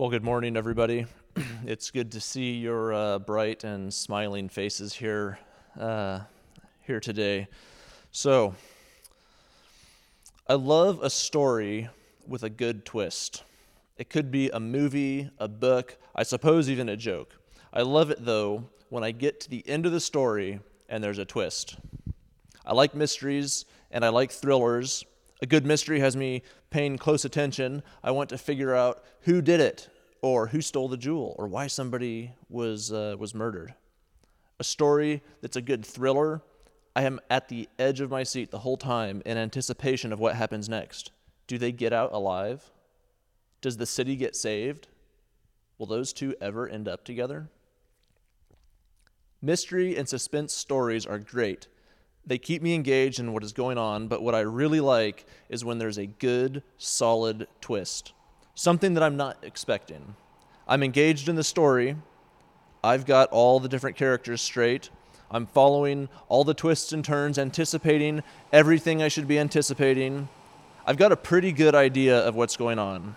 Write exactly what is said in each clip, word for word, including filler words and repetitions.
Well, good morning, everybody. It's good to see your uh, bright and smiling faces here, uh, here today. So, I love a story with a good twist. It could be a movie, a book, I suppose even a joke. I love it, though, when I get to the end of the story and there's a twist. I like mysteries and I like thrillers. A good mystery has me paying close attention. I want to figure out who did it, or who stole the jewel, or why somebody was uh, was murdered. A story that's a good thriller, I am at the edge of my seat the whole time in anticipation of what happens next. Do they get out alive? Does the city get saved? Will those two ever end up together? Mystery and suspense stories are great. They keep me engaged in what is going on, but what I really like is when there's a good, solid twist. Something that I'm not expecting. I'm engaged in the story. I've got all the different characters straight. I'm following all the twists and turns, anticipating everything I should be anticipating. I've got a pretty good idea of what's going on.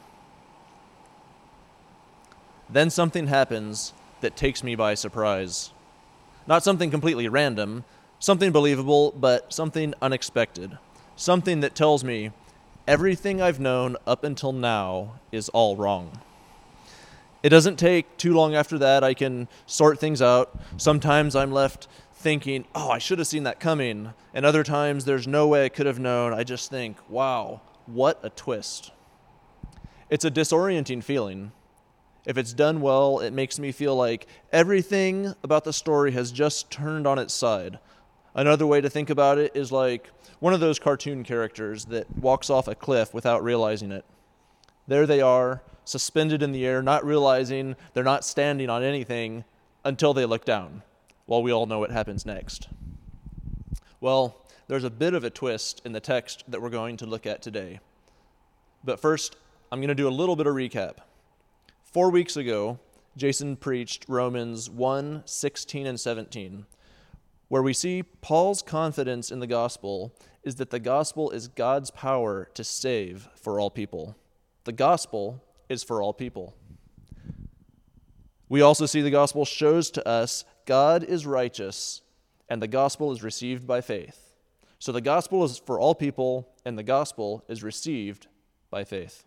Then something happens that takes me by surprise. Not something completely random, something believable, but something unexpected. Something that tells me everything I've known up until now is all wrong. It doesn't take too long after that. I can sort things out. Sometimes I'm left thinking, oh, I should have seen that coming. And other times there's no way I could have known. I just think, wow, what a twist. It's a disorienting feeling. If it's done well, it makes me feel like everything about the story has just turned on its side. Another way to think about it is like one of those cartoon characters that walks off a cliff without realizing it. There they are, suspended in the air, not realizing they're not standing on anything until they look down. Well, we all know what happens next. Well, there's a bit of a twist in the text that we're going to look at today. But first, I'm going to do a little bit of recap. Four weeks ago, Jason preached Romans one, sixteen, and seventeen, where we see Paul's confidence in the gospel is that the gospel is God's power to save for all people. The gospel is for all people. We also see the gospel shows to us God is righteous and the gospel is received by faith. So the gospel is for all people and the gospel is received by faith.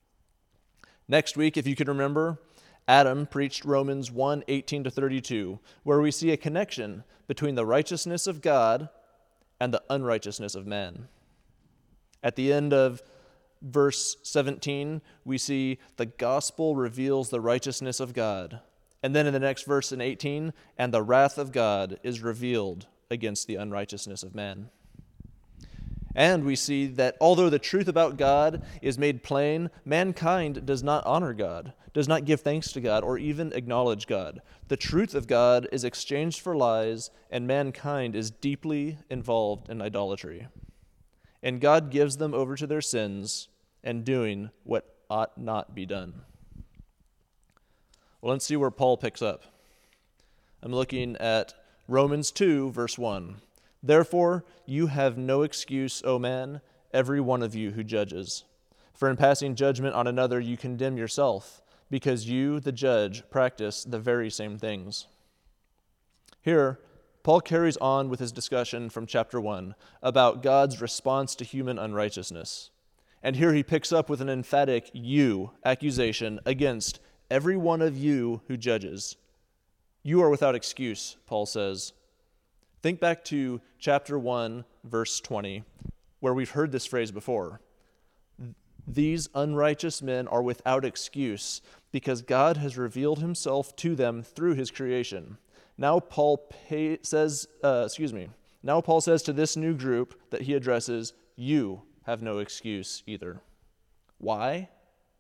Next week, if you can remember, Adam preached Romans one, eighteen to thirty-two, where we see a connection between the righteousness of God and the unrighteousness of man. At the end of verse seventeen, we see the gospel reveals the righteousness of God. And then in the next verse in eighteen, and the wrath of God is revealed against the unrighteousness of man. And we see that although the truth about God is made plain, mankind does not honor God, does not give thanks to God, or even acknowledge God. The truth of God is exchanged for lies, and mankind is deeply involved in idolatry. And God gives them over to their sins and doing what ought not be done. Well, let's see where Paul picks up. I'm looking at Romans two, verse one. Therefore, you have no excuse, O man, every one of you who judges. For in passing judgment on another, you condemn yourself, because you, the judge, practice the very same things. Here, Paul carries on with his discussion from chapter one about God's response to human unrighteousness. And here he picks up with an emphatic you accusation against every one of you who judges. You are without excuse, Paul says. Think back to chapter one, verse twenty, where we've heard this phrase before. These unrighteous men are without excuse because God has revealed himself to them through his creation. Now Paul pay, says, uh, excuse me, now Paul says to this new group that he addresses, you have no excuse either. Why?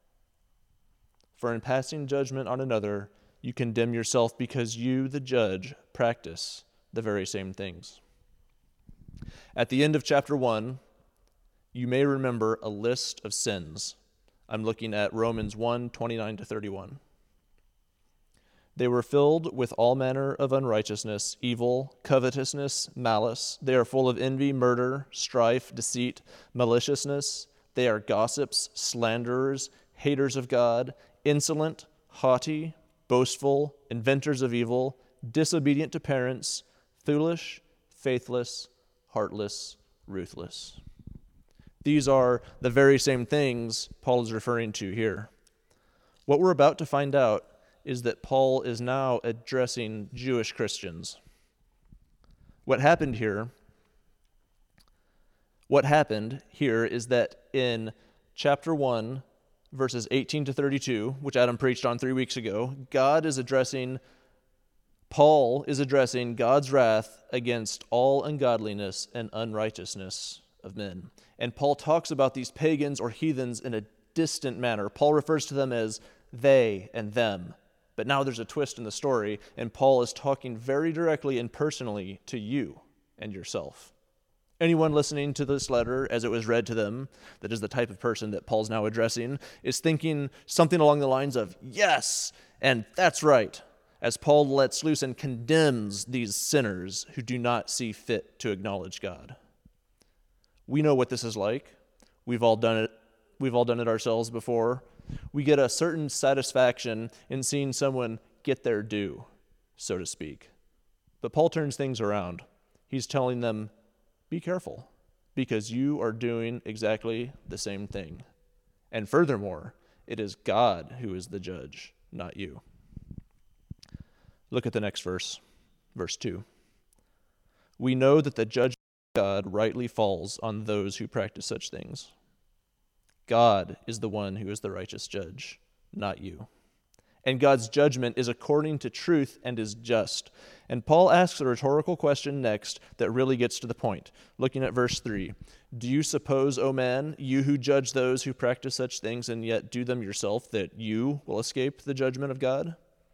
For in passing judgment on another, you condemn yourself because you, the judge, practice the very same things. At the end of chapter one, you may remember a list of sins. I'm looking at Romans one, twenty-nine to thirty-one. They were filled with all manner of unrighteousness, evil, covetousness, malice. They are full of envy, murder, strife, deceit, maliciousness. They are gossips, slanderers, haters of God, insolent, haughty, boastful, inventors of evil, disobedient to parents, foolish, faithless, heartless, ruthless. These are the very same things Paul is referring to here. What we're about to find out is that Paul is now addressing Jewish Christians. What happened here, what happened here is that in chapter one, verses eighteen to thirty-two, which Adam preached on three weeks ago, God is addressing, Paul is addressing God's wrath against all ungodliness and unrighteousness of men. And Paul talks about these pagans or heathens in a distant manner. Paul refers to them as they and them. But now there's a twist in the story, and Paul is talking very directly and personally to you and yourself. Anyone listening to this letter as it was read to them, that is the type of person that Paul's now addressing, is thinking something along the lines of, yes, and that's right, as Paul lets loose and condemns these sinners who do not see fit to acknowledge God. We know what this is like. We've all done it. We've all done it ourselves before. We get a certain satisfaction in seeing someone get their due, so to speak. But Paul turns things around. He's telling them, be careful, because you are doing exactly the same thing. And furthermore, it is God who is the judge, not you. Look at the next verse, verse two. We know that the judgment of God rightly falls on those who practice such things. God is the one who is the righteous judge, not you. And God's judgment is according to truth and is just. And Paul asks a rhetorical question next that really gets to the point. Looking at verse three, do you suppose, O man, you who judge those who practice such things and yet do them yourself, that you will escape the judgment of God?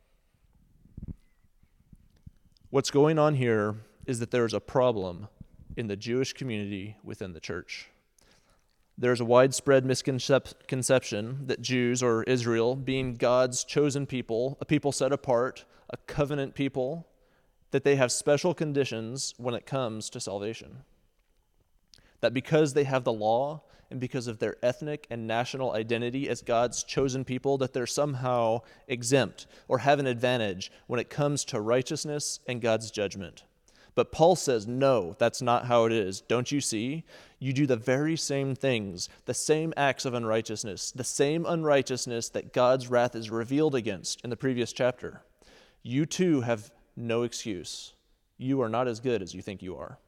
What's going on here is that there is a problem in the Jewish community within the church. There's a widespread misconception that Jews, or Israel, being God's chosen people, a people set apart, a covenant people, that they have special conditions when it comes to salvation. That because they have the law and because of their ethnic and national identity as God's chosen people, that they're somehow exempt or have an advantage when it comes to righteousness and God's judgment. But Paul says, no, that's not how it is. Don't you see? You do the very same things, the same acts of unrighteousness, the same unrighteousness that God's wrath is revealed against in the previous chapter. You too have no excuse. You are not as good as you think you are.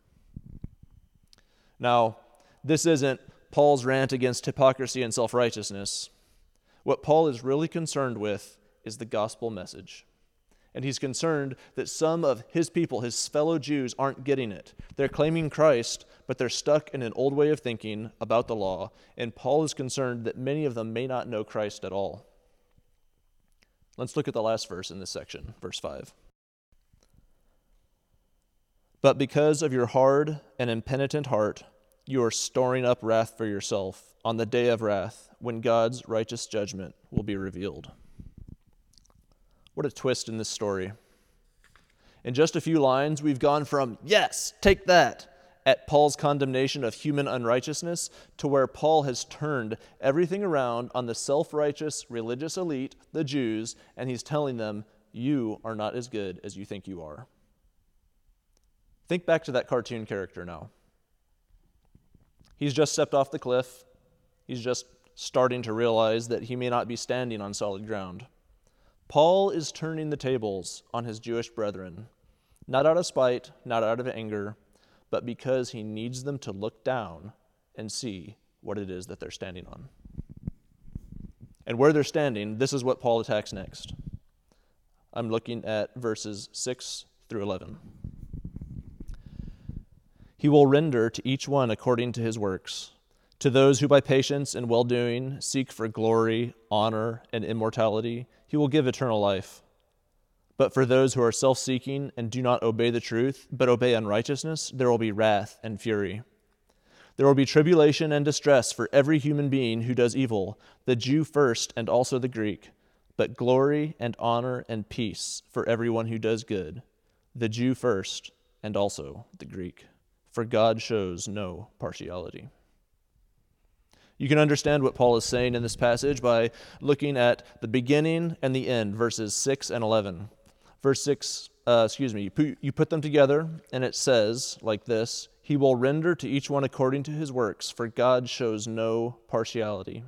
Now, this isn't Paul's rant against hypocrisy and self-righteousness. What Paul is really concerned with is the gospel message. And he's concerned that some of his people, his fellow Jews, aren't getting it. They're claiming Christ, but they're stuck in an old way of thinking about the law. And Paul is concerned that many of them may not know Christ at all. Let's look at the last verse in this section, verse five. But because of your hard and impenitent heart, you are storing up wrath for yourself on the day of wrath, when God's righteous judgment will be revealed. What a twist in this story. In just a few lines, we've gone from, yes, take that, at Paul's condemnation of human unrighteousness, to where Paul has turned everything around on the self-righteous religious elite, the Jews, and he's telling them, you are not as good as you think you are. Think back to that cartoon character now. He's just stepped off the cliff. He's just starting to realize that he may not be standing on solid ground. Paul is turning the tables on his Jewish brethren, not out of spite, not out of anger, but because he needs them to look down and see what it is that they're standing on. And where they're standing, this is what Paul attacks next. I'm looking at verses six through eleven. He will render to each one according to his works. To those who by patience and well-doing seek for glory, honor, and immortality, he will give eternal life. But for those who are self-seeking and do not obey the truth, but obey unrighteousness, there will be wrath and fury. There will be tribulation and distress for every human being who does evil, the Jew first and also the Greek, but glory and honor and peace for everyone who does good, the Jew first and also the Greek. For God shows no partiality. You can understand what Paul is saying in this passage by looking at the beginning and the end, verses six and eleven. Verse six, uh, excuse me, you put, you put them together, and it says like this: He will render to each one according to his works, for God shows no partiality.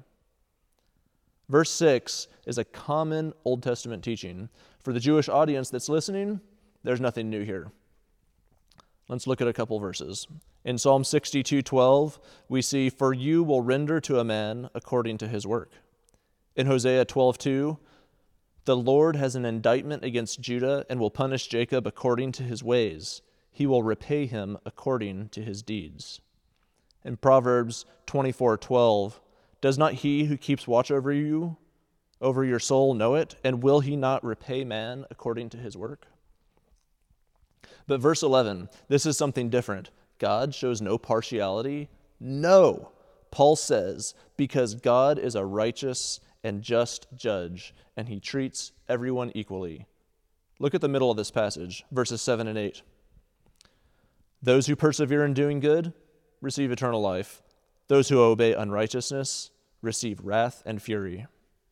Verse six is a common Old Testament teaching. For the Jewish audience that's listening, there's nothing new here. Let's look at a couple verses. In Psalm sixty-two twelve, we see, "For you will render to a man according to his work." In Hosea twelve two, "The Lord has an indictment against Judah and will punish Jacob according to his ways. He will repay him according to his deeds." In Proverbs twenty-four twelve, "Does not he who keeps watch over you, over your soul, know it? And will he not repay man according to his work?" But verse eleven, this is something different. God shows no partiality? No. Paul says, because God is a righteous and just judge, and he treats everyone equally. Look at the middle of this passage, verses seven and eight. "Those who persevere in doing good receive eternal life. Those who obey unrighteousness receive wrath and fury."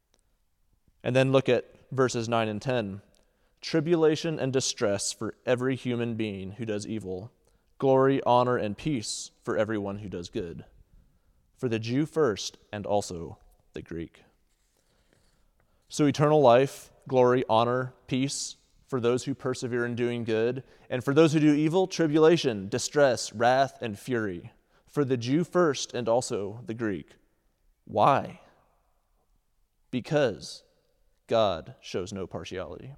And then look at verses nine and ten. "Tribulation and distress for every human being who does evil. Glory, honor, and peace for everyone who does good. For the Jew first, and also the Greek." So eternal life, glory, honor, peace for those who persevere in doing good. And for those who do evil, tribulation, distress, wrath, and fury. For the Jew first, and also the Greek. Why? Because God shows no partiality.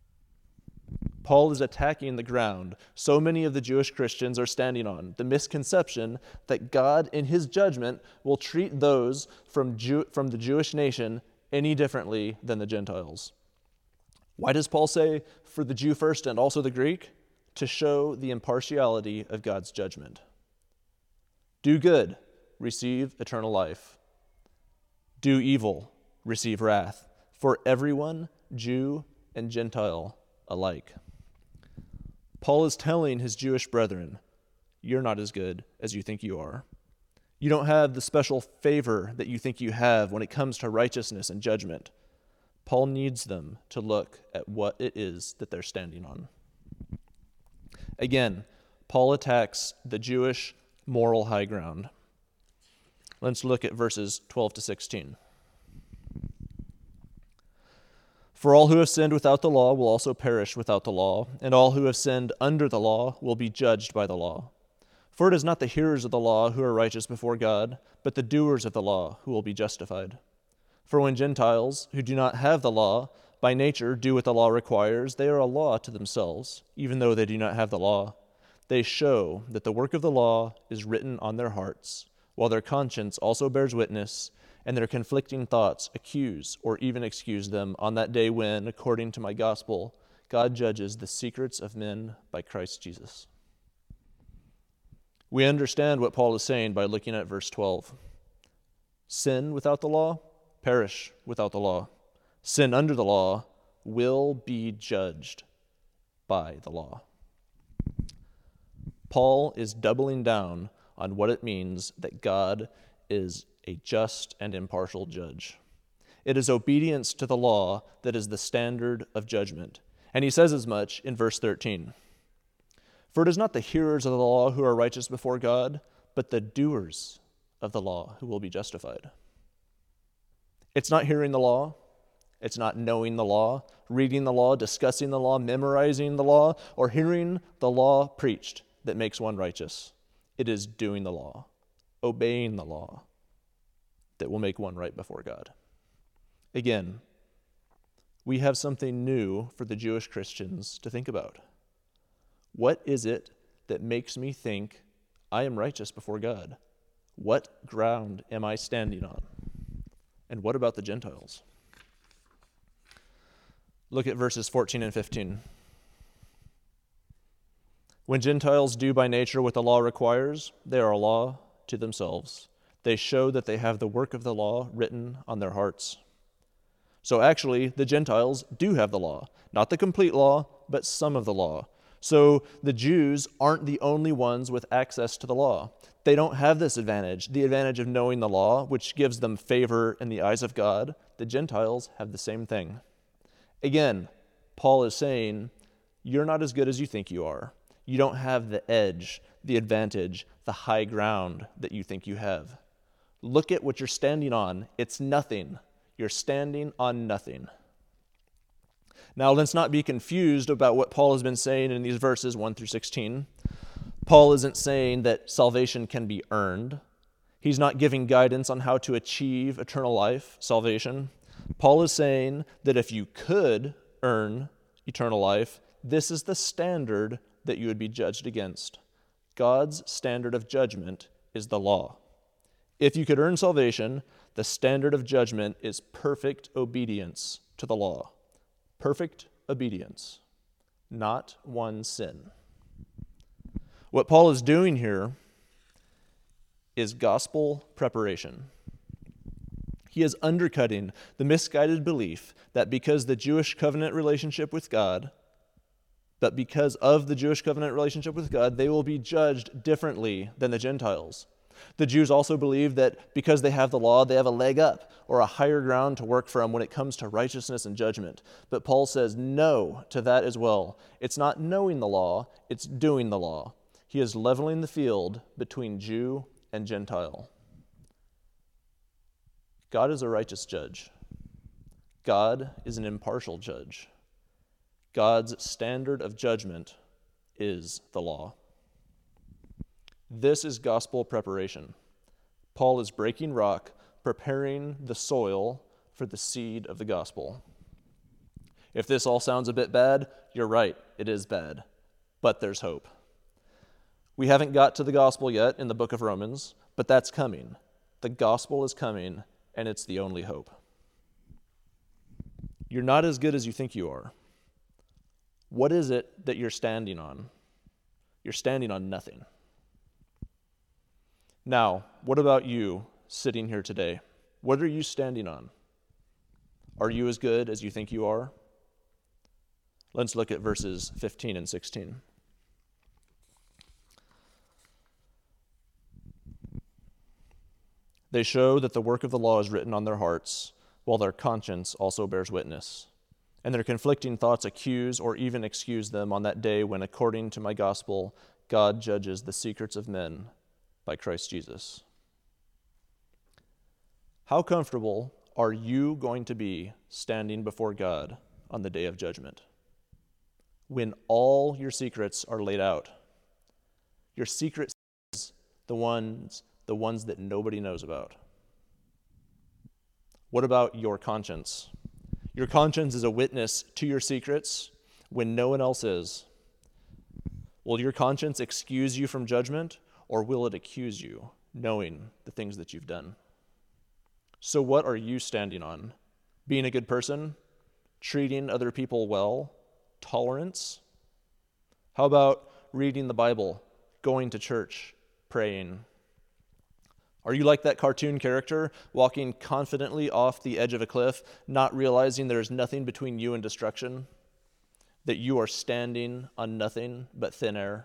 Paul is attacking the ground so many of the Jewish Christians are standing on, the misconception that God, in his judgment, will treat those from, Jew- from the Jewish nation any differently than the Gentiles. Why does Paul say, for the Jew first and also the Greek? To show the impartiality of God's judgment. Do good, receive eternal life. Do evil, receive wrath. For everyone, Jew and Gentile alike. Paul is telling his Jewish brethren, you're not as good as you think you are. You don't have the special favor that you think you have when it comes to righteousness and judgment. Paul needs them to look at what it is that they're standing on. Again, Paul attacks the Jewish moral high ground. Let's look at verses twelve to sixteen. "For all who have sinned without the law will also perish without the law, and all who have sinned under the law will be judged by the law. For it is not the hearers of the law who are righteous before God, but the doers of the law who will be justified. For when Gentiles, who do not have the law, by nature do what the law requires, they are a law to themselves, even though they do not have the law. They show that the work of the law is written on their hearts, while their conscience also bears witness, and their conflicting thoughts accuse or even excuse them on that day when, according to my gospel, God judges the secrets of men by Christ Jesus." We understand what Paul is saying by looking at verse twelve. Sin without the law, perish without the law. Sin under the law will be judged by the law. Paul is doubling down on what it means that God is a just and impartial judge. It is obedience to the law that is the standard of judgment. And he says as much in verse thirteen. "For it is not the hearers of the law who are righteous before God, but the doers of the law who will be justified." It's not hearing the law. It's not knowing the law, reading the law, discussing the law, memorizing the law, or hearing the law preached that makes one righteous. It is doing the law, obeying the law, that will make one right before God. Again, we have something new for the Jewish Christians to think about. What is it that makes me think I am righteous before God? What ground am I standing on? And what about the Gentiles? Look at verses fourteen and fifteen. "When Gentiles do by nature what the law requires, they are a law to themselves. They show that they have the work of the law written on their hearts." So actually, the Gentiles do have the law. Not the complete law, but some of the law. So the Jews aren't the only ones with access to the law. They don't have this advantage, the advantage of knowing the law, which gives them favor in the eyes of God. The Gentiles have the same thing. Again, Paul is saying, you're not as good as you think you are. You don't have the edge, the advantage, the high ground that you think you have. Look at what you're standing on. It's nothing. You're standing on nothing. Now, let's not be confused about what Paul has been saying in these verses one through sixteen. Paul isn't saying that salvation can be earned. He's not giving guidance on how to achieve eternal life, salvation. Paul is saying that if you could earn eternal life, this is the standard that you would be judged against. God's standard of judgment is the law. If you could earn salvation, the standard of judgment is perfect obedience to the law. Perfect obedience, not one sin. What Paul is doing here is gospel preparation. He is undercutting the misguided belief that because the Jewish covenant relationship with God, that because of the Jewish covenant relationship with God, they will be judged differently than the Gentiles. The Jews also believe that because they have the law, they have a leg up or a higher ground to work from when it comes to righteousness and judgment. But Paul says no to that as well. It's not knowing the law, it's doing the law. He is leveling the field between Jew and Gentile. God is a righteous judge. God is an impartial judge. God's standard of judgment is the law. This is gospel preparation. Paul is breaking rock, preparing the soil for the seed of the gospel. If this all sounds a bit bad, you're right, it is bad. But there's hope. We haven't got to the gospel yet in the book of Romans, but that's coming. The gospel is coming, and it's the only hope. You're not as good as you think you are. What is it that you're standing on? You're standing on nothing. Now, what about you sitting here today? What are you standing on? Are you as good as you think you are? Let's look at verses fifteen and sixteen. They show that the work of the law is written on their hearts, while their conscience also bears witness. And their conflicting thoughts accuse or even excuse them on that day when, according to my gospel, God judges the secrets of men by Christ Jesus. How comfortable are you going to be standing before God on the day of judgment, when all your secrets are laid out? Your secrets, the ones, the ones that nobody knows about. What about your conscience? Your conscience is a witness to your secrets when no one else is. Will your conscience excuse you from judgment, or will it accuse you, knowing the things that you've done? So what are you standing on? Being a good person? Treating other people well? Tolerance? How about reading the Bible, going to church, praying? Are you like that cartoon character, walking confidently off the edge of a cliff, not realizing there is nothing between you and destruction? That you are standing on nothing but thin air?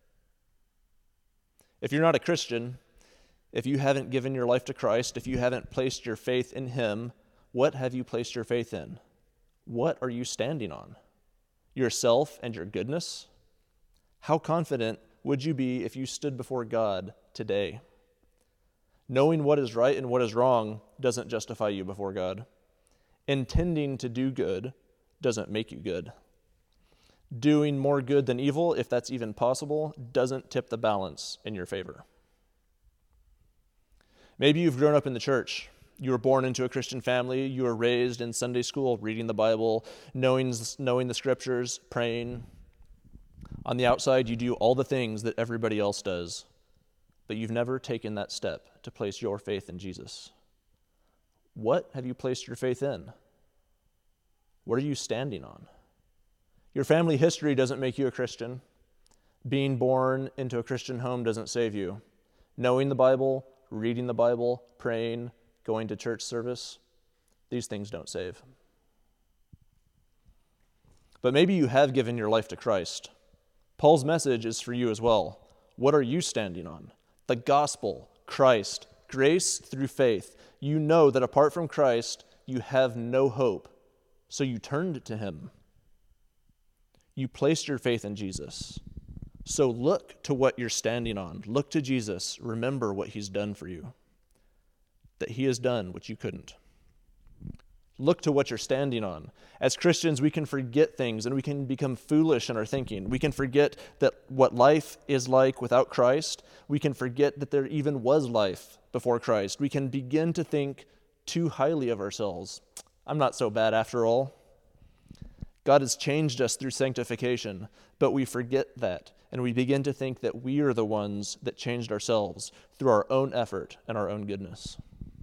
If you're not a Christian, if you haven't given your life to Christ, if you haven't placed your faith in Him, what have you placed your faith in? What are you standing on? Yourself and your goodness? How confident would you be if you stood before God today? Knowing what is right and what is wrong doesn't justify you before God. Intending to do good doesn't make you good. Doing more good than evil, if that's even possible, doesn't tip the balance in your favor. Maybe you've grown up in the church. You were born into a Christian family. You were raised in Sunday school, reading the Bible, knowing, knowing the scriptures, praying. On the outside, you do all the things that everybody else does, but you've never taken that step to place your faith in Jesus. What have you placed your faith in? What are you standing on? Your family history doesn't make you a Christian. Being born into a Christian home doesn't save you. Knowing the Bible, reading the Bible, praying, going to church service, these things don't save. But maybe you have given your life to Christ. Paul's message is for you as well. What are you standing on? The gospel, Christ, grace through faith. You know that apart from Christ, you have no hope. So you turned to him. You placed your faith in Jesus. So look to what you're standing on. Look to Jesus. Remember what he's done for you. That he has done what you couldn't. Look to what you're standing on. As Christians, we can forget things and we can become foolish in our thinking. We can forget that what life is like without Christ. We can forget that there even was life before Christ. We can begin to think too highly of ourselves. I'm not so bad after all. God has changed us through sanctification, but we forget that, and we begin to think that we are the ones that changed ourselves through our own effort and our own goodness.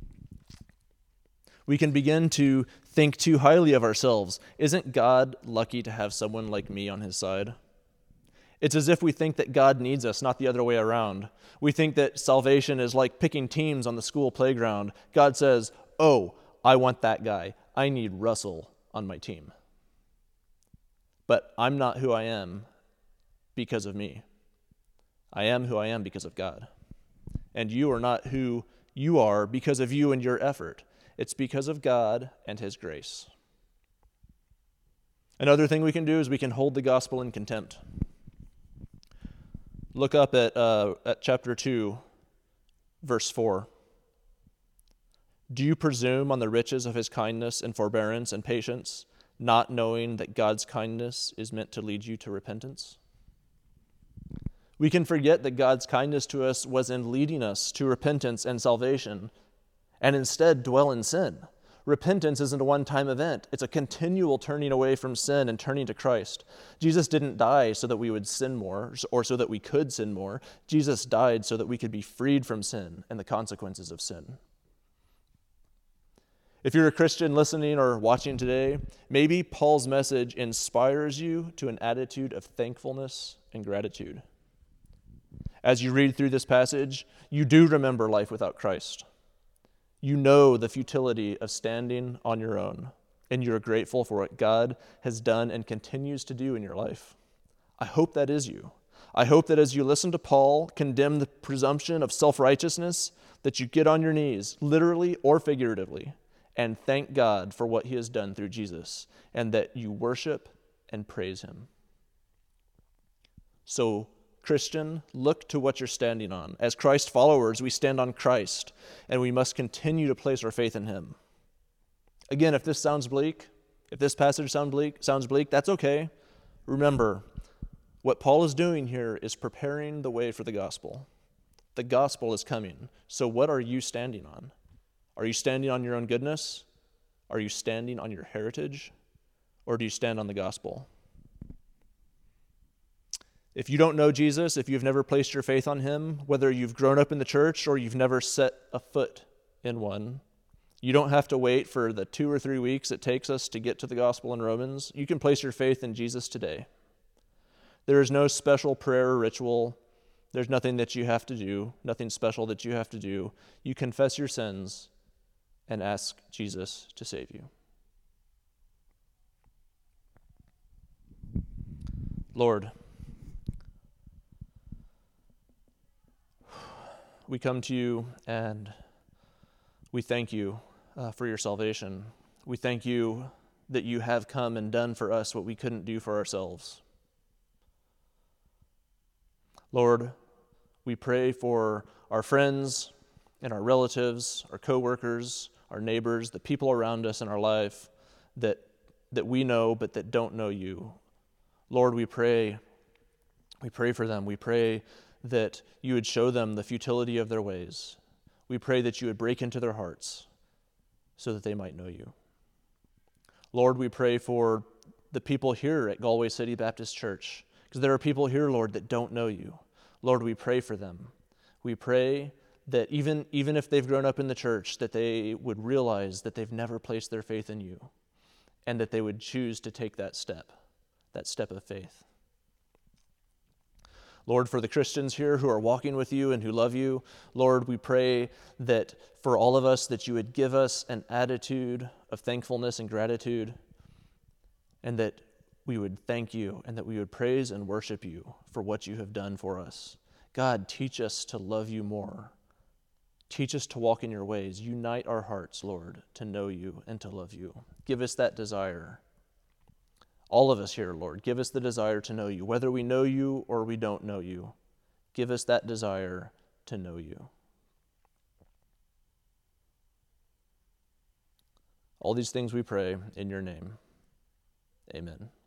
We can begin to think too highly of ourselves. Isn't God lucky to have someone like me on his side? It's as if we think that God needs us, not the other way around. We think that salvation is like picking teams on the school playground. God says, oh, I want that guy. I need Russell on my team. But I'm not who I am because of me. I am who I am because of God. And you are not who you are because of you and your effort. It's because of God and his grace. Another thing we can do is we can hold the gospel in contempt. Look up at, uh, at chapter two, verse four. Do you presume on the riches of his kindness and forbearance and patience, not knowing that God's kindness is meant to lead you to repentance? We can forget that God's kindness to us was in leading us to repentance and salvation, and instead dwell in sin. Repentance isn't a one-time event. It's a continual turning away from sin and turning to Christ. Jesus didn't die so that we would sin more or so that we could sin more. Jesus died so that we could be freed from sin and the consequences of sin. If you're a Christian listening or watching today, maybe Paul's message inspires you to an attitude of thankfulness and gratitude. As you read through this passage, you do remember life without Christ. You know the futility of standing on your own, and you're grateful for what God has done and continues to do in your life. I hope that is you. I hope that as you listen to Paul condemn the presumption of self-righteousness, that you get on your knees, literally or figuratively, and thank God for what he has done through Jesus, and that you worship and praise him. So, Christian, look to what you're standing on. As Christ followers, we stand on Christ, and we must continue to place our faith in him. Again, if this sounds bleak, if this passage sound bleak, sounds bleak, that's okay. Remember, what Paul is doing here is preparing the way for the gospel. The gospel is coming. So what are you standing on? Are you standing on your own goodness? Are you standing on your heritage? Or do you stand on the gospel? If you don't know Jesus, if you've never placed your faith on him, whether you've grown up in the church or you've never set a foot in one, you don't have to wait for the two or three weeks it takes us to get to the gospel in Romans. You can place your faith in Jesus today. There is no special prayer or ritual. There's nothing that you have to do, nothing special that you have to do. You confess your sins and ask Jesus to save you. Lord, we come to you and we thank you uh, for your salvation. We thank you that you have come and done for us what we couldn't do for ourselves. Lord, we pray for our friends and our relatives, our coworkers, our neighbors, the people around us in our life that that we know but that don't know you. Lord, we pray, we pray for them. We pray that you would show them the futility of their ways. We pray that you would break into their hearts so that they might know you. Lord, we pray for the people here at Galway City Baptist Church, because there are people here, Lord, that don't know you. Lord, we pray for them. We pray that even, even if they've grown up in the church, that they would realize that they've never placed their faith in you, and that they would choose to take that step, that step of faith. Lord, for the Christians here who are walking with you and who love you, Lord, we pray that for all of us that you would give us an attitude of thankfulness and gratitude, and that we would thank you and that we would praise and worship you for what you have done for us. God, teach us to love you more. Teach us to walk in your ways. Unite our hearts, Lord, to know you and to love you. Give us that desire. All of us here, Lord, give us the desire to know you. Whether we know you or we don't know you, give us that desire to know you. All these things we pray in your name. Amen.